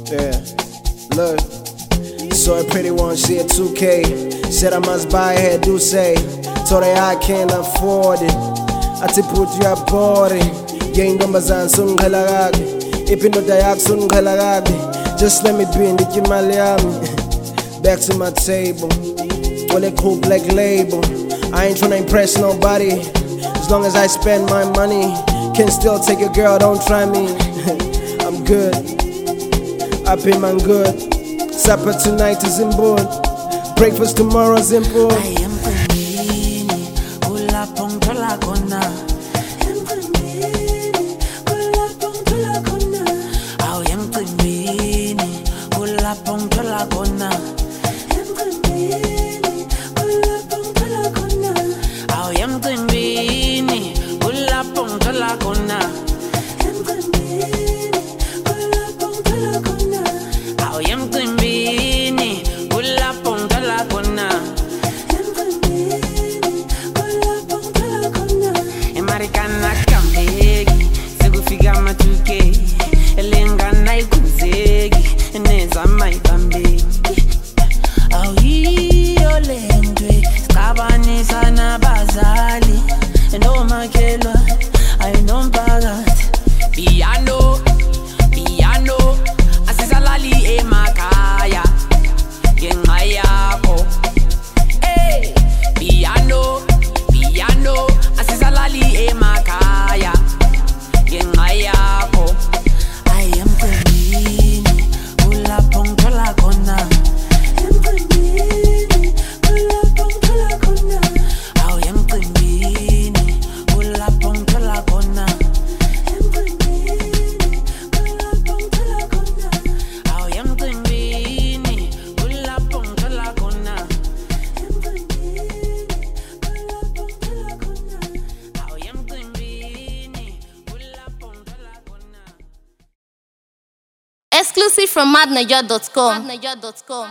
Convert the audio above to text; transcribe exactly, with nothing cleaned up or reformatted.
Yeah, look. Saw a pretty one, she at two K. Said I must buy her, do say. Told her I can't afford it. I ti put you up body. Gang numbers and soon galagagi. If you know that soon galagagi. Just let me be in the Kimaliami. Back to my table. Well, it cool black label. I ain't tryna impress nobody. As long as I spend my money. Can still take a girl, don't try me. I'm good. I pay man good. Supper tonight is in board. Breakfast tomorrow's in board. I am Queenie, Ula Pongtola Kona. I am Queenie, Ula Pongtola Kona. I am Queenie, Ula Pongtola Kona. I am Queenie, Ula Pongtola Kona. Emarikana kambegi, sekufika matuke. Elengana ikuzegi, eneza maikambegi. Awiyo lendwe, skabanisa nabazali. Endo makelwa, ayino mpakathi. Piano, piano, asisalali emakhaya. Ngenxa yakho. Hey, piano, piano, asisalali emakhaya. Ngenxa yakho. I am Queenie, Ula Pongtola Kona. I am Queenie, Ula Pongtola Kona. I am Queenie, Ula Pongtola Kona. I am Queenie, Ula Pongtola Kona. Exclusive from madniger dot com.